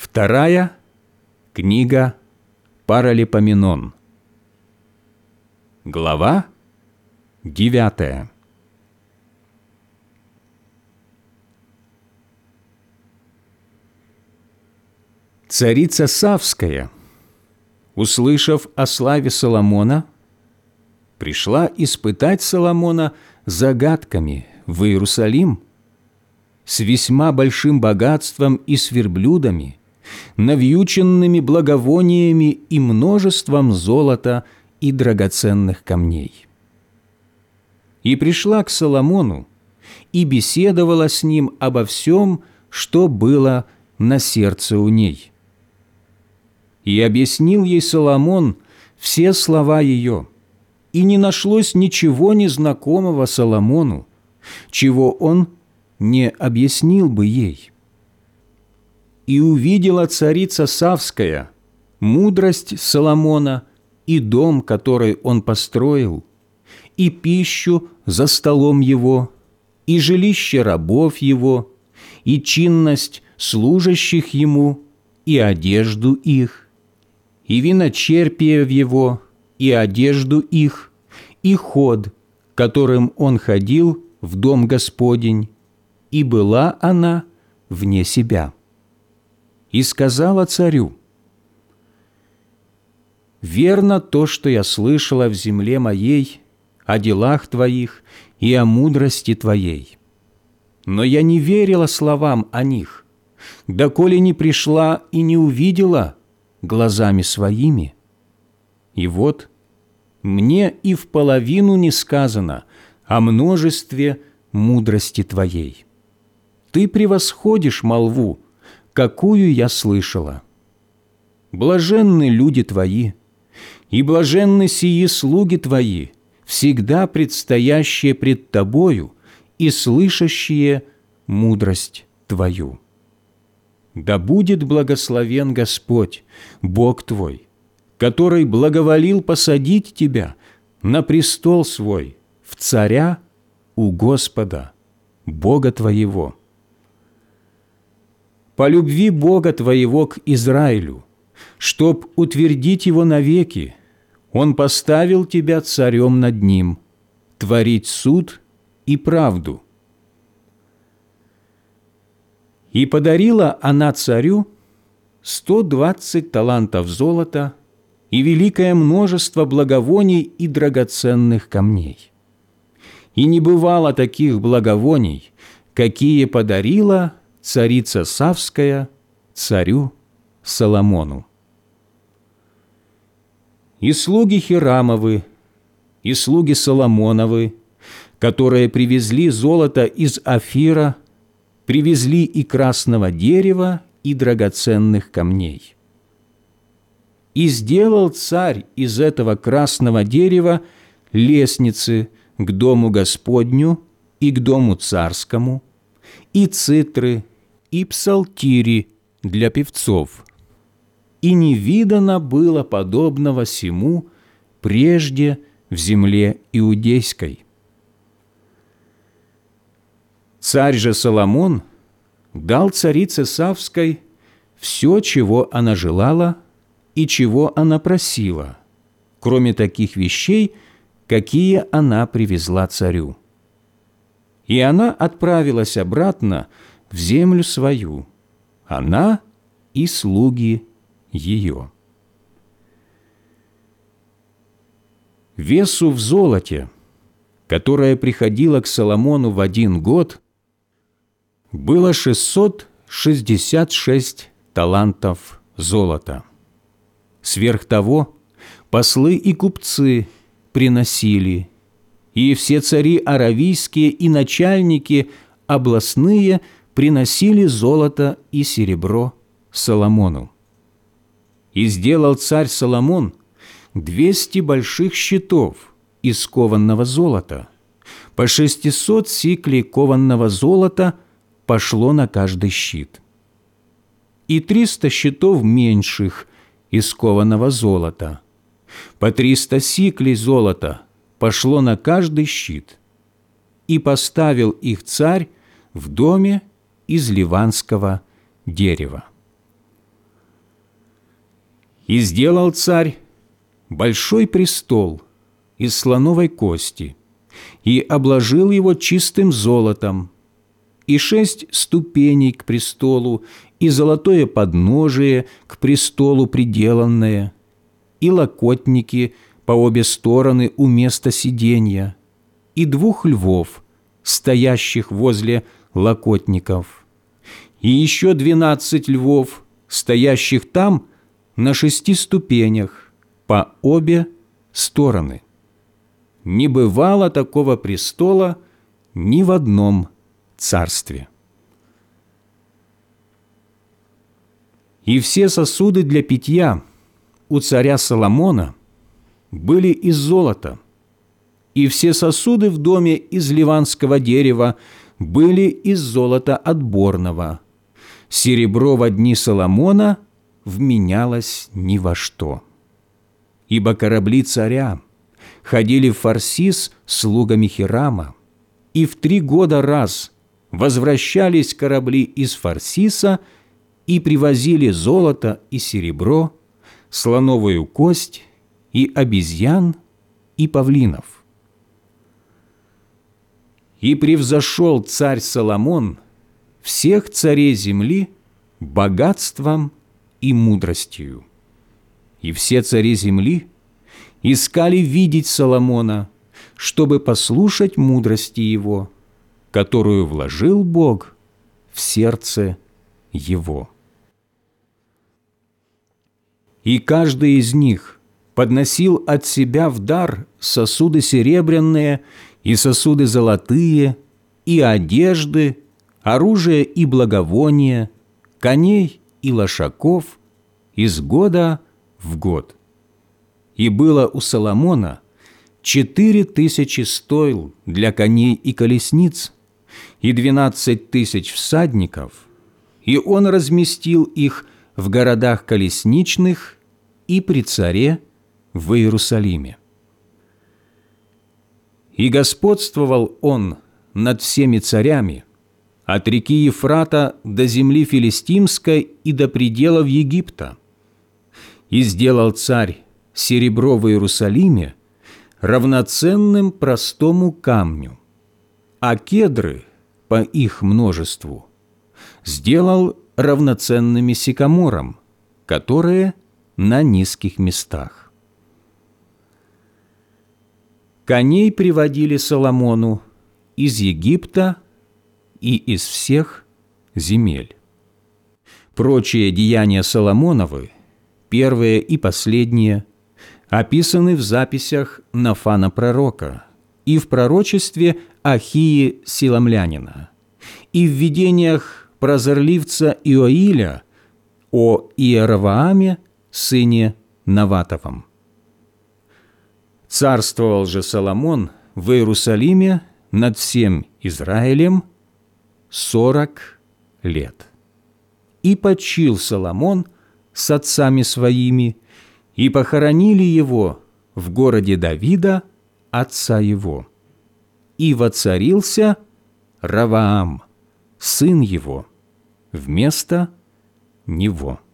Вторая книга Паралипоменон. Глава 9. Царица Савская, услышав о славе Соломона, пришла испытать Соломона загадками в Иерусалим с весьма большим богатством и с верблюдами, навьюченными благовониями и множеством золота и драгоценных камней. И пришла к Соломону и беседовала с ним обо всем, что было на сердце у ней. И объяснил ей Соломон все слова ее, и не нашлось ничего незнакомого Соломону, чего он не объяснил бы ей. И увидела царица Савская мудрость Соломона и дом, который он построил, и пищу за столом его, и жилище рабов его, и чинность служащих ему, и одежду их, и виночерпие в его, и одежду их, и ход, которым он ходил в дом Господень, и была она вне себя. И сказала царю: «Верно то, что я слышала в земле моей о делах твоих и о мудрости твоей. Но я не верила словам о них, доколе не пришла и не увидела глазами своими. И вот мне и в половину не сказано о множестве мудрости твоей. Ты превосходишь молву, какую я слышала. Блаженны люди твои, и блаженны сии слуги твои, всегда предстоящие пред тобою и слышащие мудрость твою. Да будет благословен Господь, Бог твой, который благоволил посадить тебя на престол свой, в царя у Господа, Бога твоего. По любви Бога твоего к Израилю, чтоб утвердить его навеки, Он поставил тебя царем над ним, творить суд и правду. И подарила она царю 120 талантов золота и великое множество благовоний и драгоценных камней. И не бывало таких благовоний, какие подарила царица Савская царю Соломону. И слуги Хирамовы, и слуги Соломоновы, которые привезли золото из Офира, привезли и красного дерева, и драгоценных камней. И сделал царь из этого красного дерева лестницы к дому Господню и к дому царскому, и цитры, и псалтири для певцов. И не видано было подобного сему прежде в земле иудейской. Царь же Соломон дал царице Савской все, чего она желала и чего она просила, кроме таких вещей, какие она привезла царю. И она отправилась обратно в землю свою, она и слуги ее. Весу в золоте, которое приходило к Соломону в 1 год, было 666 талантов золота. Сверх того, послы и купцы приносили, и все цари аравийские и начальники областные приносили золото и серебро Соломону. И сделал царь Соломон 200 больших щитов из кованного золота, по 600 сиклей кованного золота пошло на каждый щит, и 300 щитов меньших из кованого золота, по 300 сиклей золота пошло на каждый щит, и поставил их царь в доме из ливанского дерева. И сделал царь большой престол из слоновой кости и обложил его чистым золотом, и 6 ступеней к престолу, и золотое подножие к престолу приделанное, и локотники по обе стороны у места сиденья, и 2 львов, стоящих возле локотников, и еще 12 львов, стоящих там на 6 ступенях по обе стороны. Не бывало такого престола ни в одном царстве. И все сосуды для питья у царя Соломона были из золота, и все сосуды в доме из ливанского дерева были из золота отборного. Серебро во дни Соломона вменялось ни во что. Ибо корабли царя ходили в Фарсис слугами Хирама, и в 3 года раз возвращались корабли из Фарсиса и привозили золото и серебро, слоновую кость и обезьян и павлинов. И превзошел царь Соломон всех царей земли богатством и мудростью. И все цари земли искали видеть Соломона, чтобы послушать мудрости его, которую вложил Бог в сердце его. И каждый из них подносил от себя в дар сосуды серебряные и сосуды золотые, и одежды, оружие и благовония, коней и лошаков из года в год. И было у Соломона 4000 стойл для коней и колесниц, и 12 000 всадников, и он разместил их в городах колесничных и при царе в Иерусалиме. И господствовал он над всеми царями, от реки Ефрата до земли филистимской и до пределов Египта. И сделал царь серебро в Иерусалиме равноценным простому камню, а кедры по их множеству сделал равноценными сикаморам, которые на низких местах. Коней приводили Соломону из Египта и из всех земель. Прочие деяния Соломоновы, первые и последние, описаны в записях Нафана пророка и в пророчестве Ахии Силамлянина, и в видениях прозорливца Иоиля о Иеровоаме, сыне Наватовом. Царствовал же Соломон в Иерусалиме над всем Израилем 40 лет. И почил Соломон с отцами своими, и похоронили его в городе Давида, отца его. И воцарился Раваам, сын его, вместо него.